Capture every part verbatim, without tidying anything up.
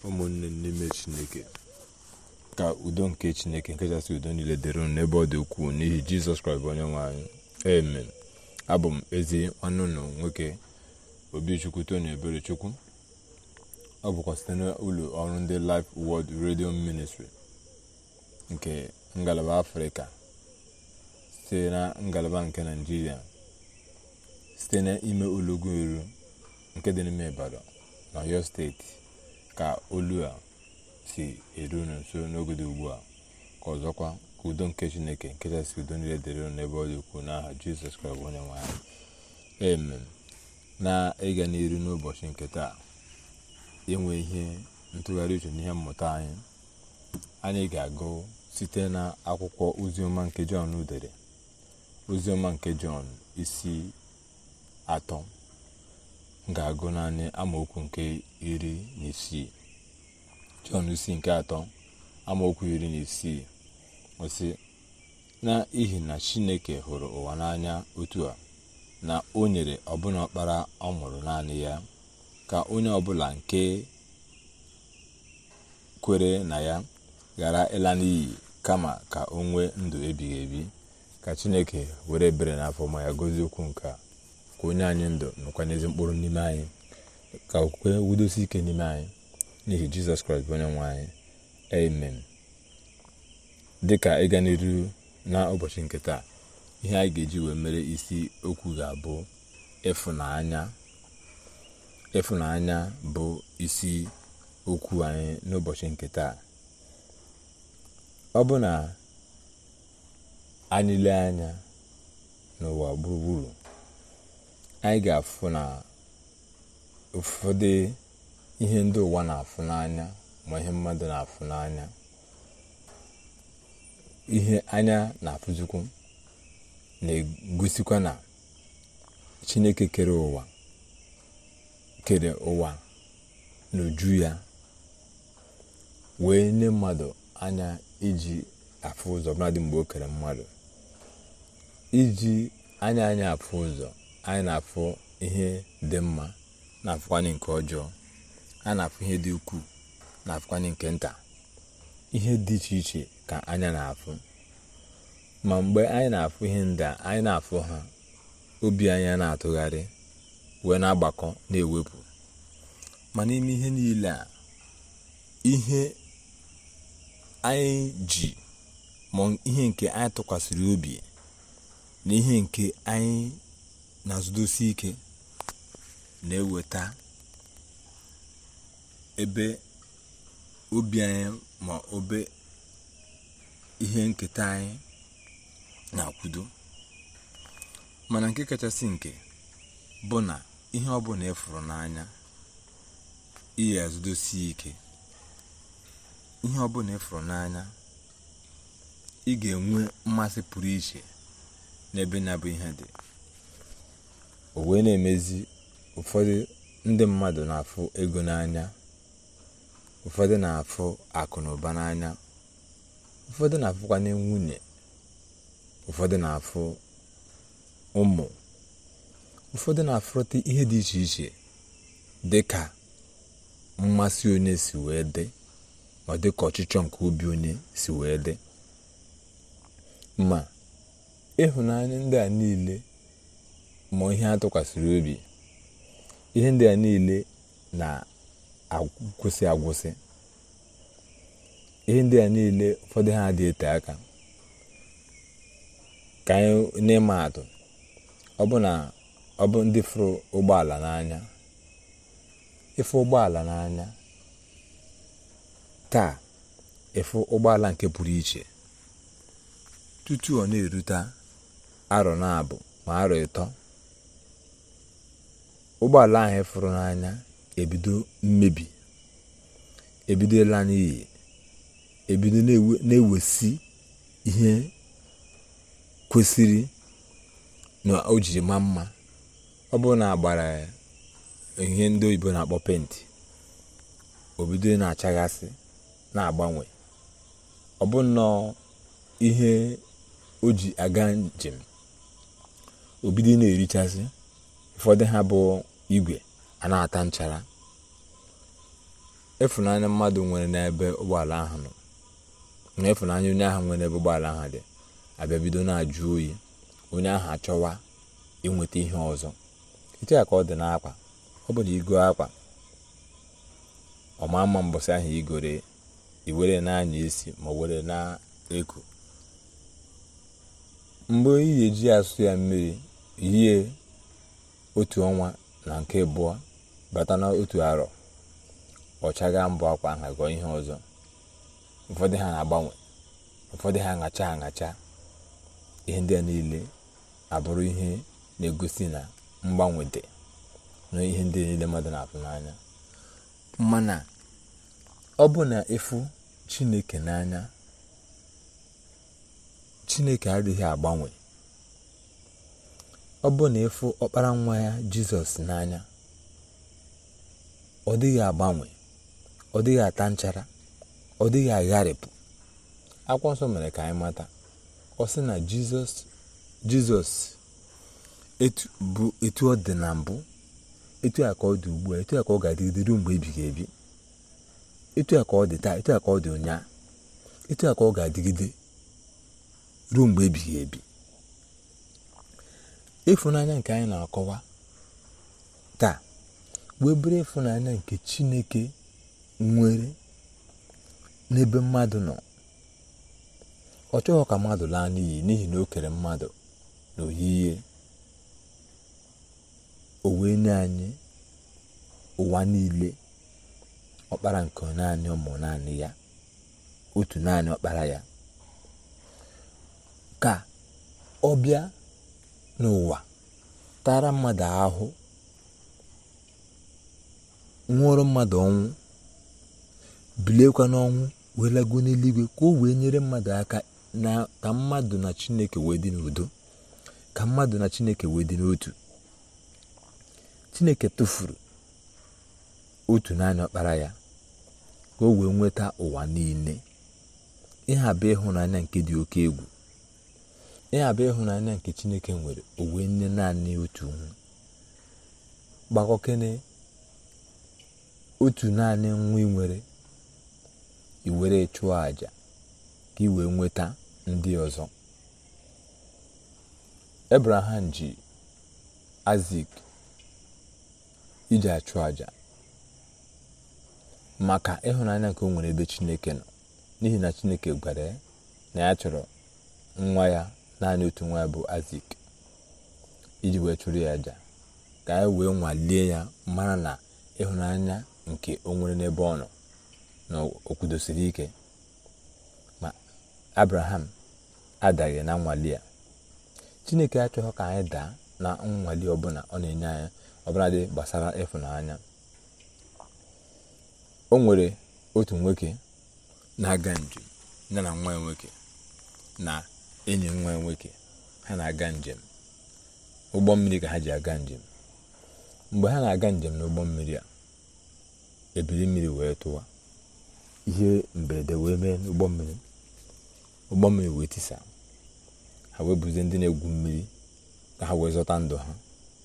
ụmụnne n'ime Chineke, ka udo nke Chineke nke kachasị udo niile dịrị unu n'ebe ọ dị ukwuu n'ihi Jizọs Kraịst bụ onye nwe anyị. Amen. Abụ m ezi nwanne unu nwoke Obichukwu Tony Eberechukwu. Ọ bụkwa site n'ụlọ ọrụ ndị Life Word Radio Ministry nke ngalaba Afrịka, site na ngalaba nke Naịjirịa, site n'ime Ulugweru nke dị n'ime Ibadan na Ọyọ steeti, ka olu a si eru unu nso n'oge dị ugbu a. Ka ọzọkwa, ka udo nke Chineke nke kachasị udo niile dịrị unu n'ebe ọ dị ukwuu n'aha Jizọs Kraịst onye nwe anyị. Amen. Na ịga n'iru n'ụbọchị nke taa, inwe ihe ntụgharị uche n'ihe mmụta anyị, anyị ga-agụ site na akwụkwọ oziọma nke Jọn dere, oziọma nke Jọn isi atọ. M ga-agụ naanị amaokwu nke iri na isii. Jọn isi nke atọ amaokwu iri na isii ọsị: n'ihi na Chineke hụrụ ụwa n'anya otu a, na o nyere ọbụna ọkpara ọ mụrụ naanị ya, ka onye ọbụla nke kwere na ya ghara ịla n'iyi, kama ka o nwee ndụ ebighị ebi. Ka Chineke were ebere na afọ ma ya gozie okwu nke a, ka onye anyị ndụ nọkwa n'ezi mkpụrụ n'ime anyị, ka okwukwe wudosi ike n'ime anyị n'ihi Jizọs Kraịst bụ onye nwe anyị. Amen. Dịka ịga n'iru na ụbọchị nke taa, ihe anyị ga-eji wee mere isi okwu ga-abụ ịfụnanya. Ịfụnanya bụ isi okwu anyị n'ụbọchị nke taa. Ọ bụ na anyị lee anya n'ụwa gburugburu, anyị ga-afụ na ụfọdụ ihe ndị ụwa na-afụ n'anya, ma ihe mmadụ na-afụ n'anya, ihe anya na-afụzikwu, na-egosikwa na Chineke kere ụwa kere ụwa n'uju ya, wee nye mmadụ anya iji afụ ụzọ, ọbụladị mgbe o kere mmadụ. Iji anya anya afụ ụzọ, anyị na-afụ ihe dị mma, na-afụkwanye nke ọjọọ. A na-afụ ihe dị ukwuu, na-afụkwanye nke nta. Ihe dị iche iche ka anya na-afụ. Ma mgbe anyị na-afụ ihe ndị a, anyị na-afụ ha, obi anyị na-atụgharị, wee na-agbakọ, na-ewepụ. Ma n'ime ihe niile a, ihe anyị ji, ma ihe nke anyị tụkwasịrị obi, na ihe nke anyị na-azụdosi ike, na-eweta ebe obi anyị, ma obe ihe nketa anyị na-akwudo. Mana nke kachasị nke bụ na ihe ọbụla ịfụrụ n'anya, ihe azụdosi ike. Ihe ọbụla ịfụrụ n'anya, ị ga-enwe mmasị pụrụ iche n'ebe na-abụ ihe dị. O wee na-emezi, ụfọdụ ndị mmadụ na-afụ ego n'anya, ụfọdụ na-afụ akụ na ụba n'anya, ụfọdụ na-afụkwa nwunye, ụfọdụ na-afụ ụmụ, ụfọdụ na-afụrụta ihe dị iche iche dị ka mmasị onye si wee dị, ma dị ka ọchịchọ nke obi onye si wee dị. Ma ịhụnanya ndị a niile, ma ihe a tụkwasịrị obi, ihe ndị a niile na-agwụsị agwụsị. Ihe ndị a niile, ụfọdụ ha dị ete aka. Ka anyị n'ịma atụ, ọ bụ na ọ bụ ndị fụrụ ụgbọala n'anya. Ịfụ ụgbọala n'anya taa, ịfụ ụgbọala nke pụrụ iche, tutu ọ na-erute arọ na-abụ ma arọ ịtọ, ụgbọala ahụ ịfụrụ n'anya ebido mmebi, ebido ịla n'iyi, ebido na-ewesi ihe kwesịrị na o jiri ma mma. Ọ bụrụ na agbara ihe ndị oyibo na-akpọ penti, obido na-achaghasị, na-agbanwe. Ọ bụ nnọọ ihe o ji aga njem, obido na-erichasị. Ụfọdụ ha bụ igwe, a na-ata nchara. ịfụnanya mmadụ nwere n'ebe ụgbọala ahụ nọ na ịfụnanya onye ahụ nwere n'ebe ụgbọala ahụ dị abịa bido na-ajụ oyi, onye ahụ achọwa inweta ihe ọzọ. etu ya ka ọ dị n'akwa. ọ bụ na igo akwa ọma mma mbọsị ahụ igore iwere na-anya isi ma were na-eku, mgbe ị ga-eji asụ ya mmiri yie otu ọnwa na nke abụọ bata na otu arọ, ọchaga mbụ akwa ahụ gọọ ihe ọzọ. ụfọdụ ha na-agbanwe, ụfọdụ ha aṅacha aṅacha. ihe ndị a niile abụrụ ihe na-egosi na mgbanwe dị na ihe ndị niile mmadụ na-afụ n'anya. mana ọ bụ na ịfụ Chineke n'anya, Chineke adịghị agbanwe. ọ bụ na ịfụ ọkpara nwa ya Jizọs n'anya, ọ dịghị agbanwe, ọ dịghị ata nchara, ọ dịghị agharịpụ. akwụkwọ nsọ mere ka anyị mata, ọ sị na Jizọs Jizọs etu bụ etu ọ dị na mbụ, etu a ka ọ dị ugbu a, etu a ka ọ ga-adịgide ruo mgbe ebighị ebi. etu a ka ọ dị taa, etu a ka ọ dị ụnyaahụ, etu a ka ọ ga-adịgide ruo mgbe ebighị ebi. ịfụnanya nke anyị na-akọwa taa wee bụrụ ịfụnanya nke Chineke nwere n'ebe mmadụ nọ. ọ chọghị ka mmadụ laa n'iyi, n'ihi na o kere mmadụ n'oyiyi o wee nye anyị ụwa niile. ọkpara nke naanị ụmụ naanị ya, otu naanị ọkpara ya, ka ọ bịa n'ụwa tara mmadụ ahụ, nwụọrọ mmadụ ọnwụ, biliekwa n'ọnwụ, wee lago n'eluigwe ka o wee nyere mmadụ aka na ka mmadụ na Chineke wee dị n'udo, ka mmadụ na Chineke wee dị n'otu. Chineke tụfuru otu naanị ọkpara ya ka o wee nweta ụwa niile. ihe a bụ ịhụnanya nke dị oke egwu. ihe a bụ ịhụnanya nke Chineke nwere, o wee nye naanị otu nwa gbakọkene, otu naanị nwa ị nwere, i were chụọ àjà ka i wee nweta ndị ọzọ. Abraham ji Aịzik iji achụ àjà maka ịhụnanya nke o nwere ebe Chineke nọ, n'ihi na Chineke gwara ya na ya chọrọ nwa ya, naanị otu nwa ya bụ Aịzik, iji wee chụrụ ya àjà ka ya wee nwalie ya, mara na ịhụnanya nke o nwere n'ebe ọ nọ na o kwudosiri ike. ma Abraham adaghị na nnwali ya. Chineke achọghị ka anyị daa na nnwali ọbụla ọ na-enye anyị, ọbụla dị gbasara ịfụnanya. o nwere otu nwoke na-aga njem ya na nwa ya nwoke na enyi nwa ya nwoke. ha na-aga njem ụgbọ mmiri ka ha ji aga njem. mgbe ha na-aga njem n'ụgbọ mmiri a, ebili mmiri wee tụwa, ihe mberede wee mee n'ụgbọ mmiri. ụgbọ mmiri wee tisa, ha wee buzie ndị na-egwu mmiri ka ha wee zọta ndụ ha.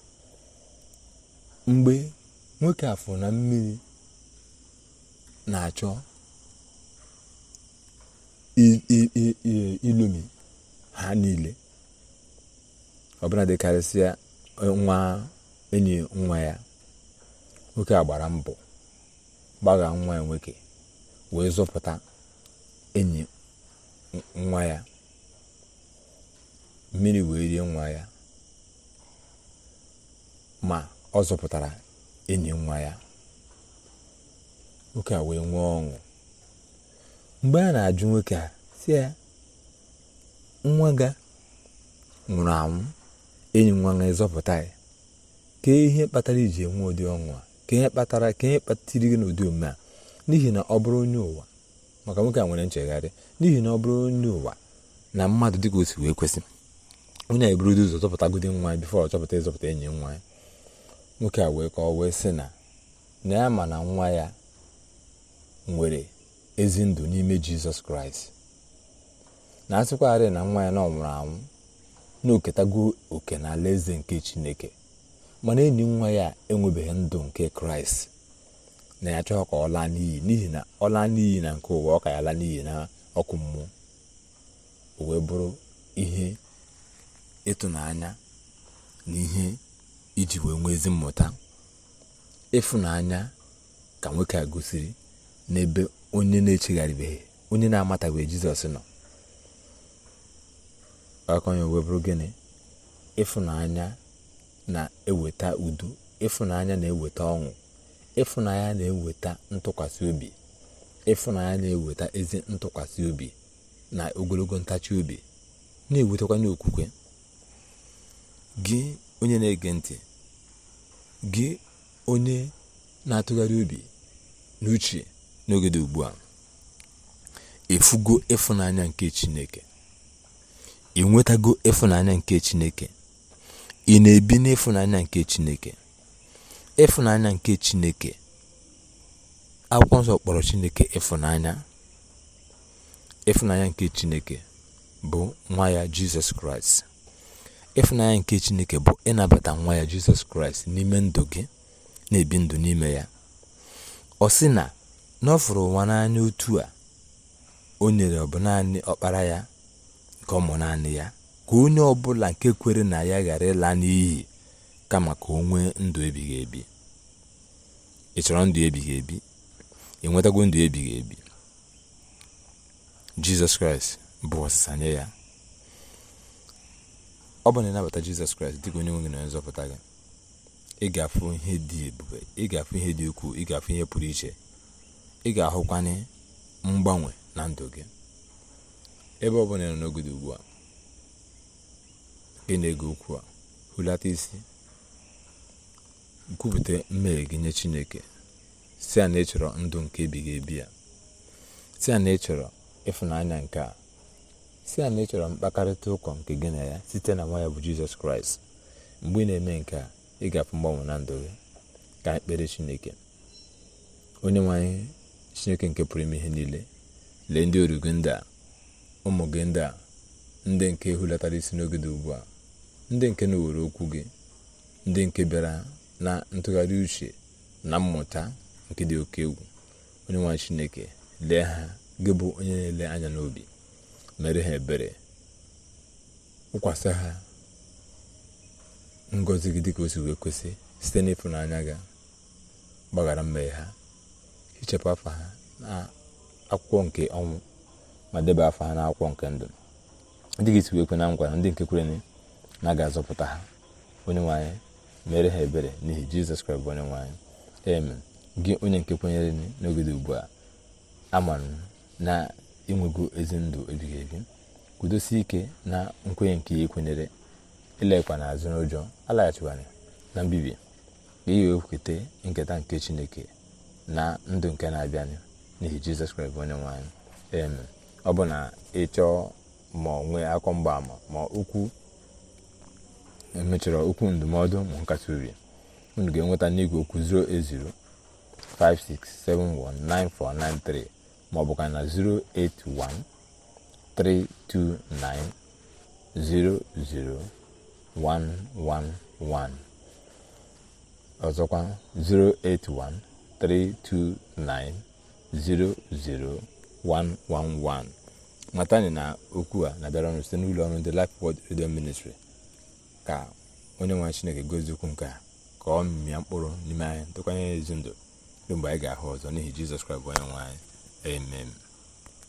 mgbe nwoke afọ na mmiri na-achọ ilomi ha niile, ọbụla dịkarịsịa nwa enyi nwa ya nwoke a gbara mbọ gbagha nwa ya nwoke wee zọpụta enyi nwa ya. mmiri wee rie nwa ya, ma ọ zọpụtara enyi nwa ya. nwoke a wee nwee ọṅụ. mgbe a na-ajụ nwoke a sị ya, nwa ga nwụrụ anwụ, enyi nwa ga ịzọpụta ya, ka ihe kpatara iji enwe ụdị ọṅụ a? ka ihe kpatara ka ihe kpatara gị n'ụdị omume a? N'ihi na ọ bụrụ onye ụwa, maka nwoke a nwere nchegharị, n'ihi na ọ bụrụ onye ụwa na mmadụ dịka o si wee kwesị, onye a eburudo ụzọ zọpụtagodi nwa ya bifo ọ chọpụta ịzọpụta enyi nwa ya. nwoke a wee ka ọ wee sị na na ya ma na nwa ya nwere ezi ndụ n'ime Jizọs Kraịst, na asịkwarị na nwa ya na ọ nwụrụ anwụ na oketago oke na alaeze nke Chineke, mana enyi nwa ya enwebeghị ndụ nke Kraịst. na ya chọọ ka ọ laa n'iyi, n'ihi na ọ laa n'iyi na nke ụwa, ọ ka ya laa n'iyi na ọkụ mmụọ. O wee bụrụ ihe ịtụnanya na ihe iji wee nwee ezi mmụta. Ịfụnanya ka nwoke a gosiri n'ebe onye na-echegharịbeghị, onye na-amatabeghị Jizọs nọ. Akọnye wee bụrụ gịnị? Ịfụnanya na-eweta udo, ịfụnanya na-eweta ọṅụ, ịfụnanya na-eweta ntụkwasị obi, ịfụnanya na-eweta ezi ntụkwasị obi na ogologo ntachi obi, na-ewetakwa n'okwukwe. Gị onye na-ege ntị, gị onye na-atụgharị obi n'uche n'oge dị ugbu a, efugo ịfụnanya nke Chineke, ị nwetago ịfụnanya nke Chineke, ị na-ebi n'ịfụnanya nke Chineke. Ịfụnanya nke Chineke, akwụkwọ nsọ kpọrọ Chineke ịfụnanya. Ịfụnanya nke Chineke bụ nwa ya Jizọs Kraịst. Ịfụnanya nke Chineke bụ ịnabata nwa ya Jizọs Kraịst n'ime ndụ gị, na-ebi ndụ n'ime ya. Ọ sị na na ọ fụrụ ụwa n'anya otu a, o nyere ọ bụ naanị ọkpara ya nke ọ mụ naanị ya, ka onye ọbụla nke kwere na ya ghara ịla n'iyi, kama ka o nwee ndụ ebighị ebi. Ị chọrọ ndụ ebighị ebi? Ị nwetago ndụ ebighị ebi? Jizọs Kraịst bụ ọsịsa nye ya. Ọ bụ na ịnabata Jizọs Kraịst dịka onye nwe gị na onye nzọpụta gị, ị ga-afụ ihe dị ebube, ị ga-afụ ihe dị ukwuu, ị ga-afụ ihe pụrụ iche, ị ga-ahụkwanye mgbanwe na ndụ gị. Ebe ọ bụla ị nọ n'oge dị ugbu a, ị na-ege okwu a, hulata isi, kwupụta mmehie gị nye Chineke, si a na ị chọrọ ndụ nke ebighị ebi ya, si a na ị chọrọ ịfụnanya nke a, si a na ị chọrọ mkpakarịta ụkọ nke gị na ya site na nwa ya bụ Jizọs Kraịst. Mgbe ị na-eme nke a, ị ga-afụ mgbanwe na ndụ gị. Ka anyị kpere Chineke. Onye nwe anyị, Chineke nke pụrụ ime ihe niile, lee ndị oru gị ndị a, ụmụ gị ndị a, ndị nke hulatara isi n'oge dị ugbu a, ndị nke na-ewere okwu gị, ndị nke bịara na ntụgharị uche na mmụta nke dị oke egwu. Onye nwe anyị Chineke, lee ha, gị bụ onye na-ele anya n'obi, mere ha ebere, wụkwasị ha ngọzi gị dịka o si wee kwesị, site n'ịfụnanya gị, gbaghara mmehie ha, hichapụ afa ha na akwụkwọ nke ọnwụ, ma debe afa ha n'akwụkwọ nke ndụ. Ndị gị si wee kwe na nkwa na ndị nke kwere na ga-azọpụta ha. Onye nwe anyị, mere ha ebere n'ihi Jizọs Kraịst bụ onye nwe anyị. Amen. Gị onye nke kwenyere n'oge dị ugbu a, ama na inwego ezi ndụ ebighị ebi, kwudosie ike na nkwenye nke ya ekwenyere, ilekwa n'azụ n'ụjọ, alaghachiwana na mbibi, ka i wee kweta nketa nke Chineke na ndụ nke na-abịanụ n'ihi Jizọs Kraịst bụ onye nwe anyị. Amen. Ọ bụ na ị chọọ ma nwee akọ mgbaama ma okwu emechọrọ okwu ndụmọdụ ma nkasi obi, unu ga-enweta n'igwe okwu zero eight zero five six seven one nine four nine three ma ọ bụ ka na zero eight one three two nine zero zero one one one. Ọzọkwa zero eight one three two nine zero zero one one one. Matani na okwu a na-abịara ọnụ site n'ụlọ ọrụ ndị Life Word Radio Ministry. Ka onye nwe Chineke gozie okwu nke a, ka ọ mịa mkpụrụ n'ime anyị, tụkwanye ezi ndụ ruo mgbe anyị ga-ahụ ọzọ n'ihi Jizọs Kraịst bụ onye nwe anyị. Amen.